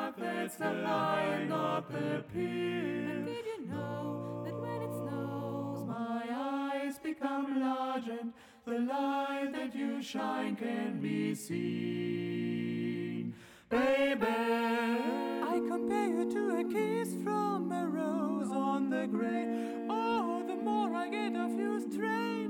dark that's the lie, not the peer. But did you know that when it snows, My eyes become large and the light that you shine can be seen. Baby, I compare you to a kiss from a rose on the grave. Oh, the more I get of you, strange.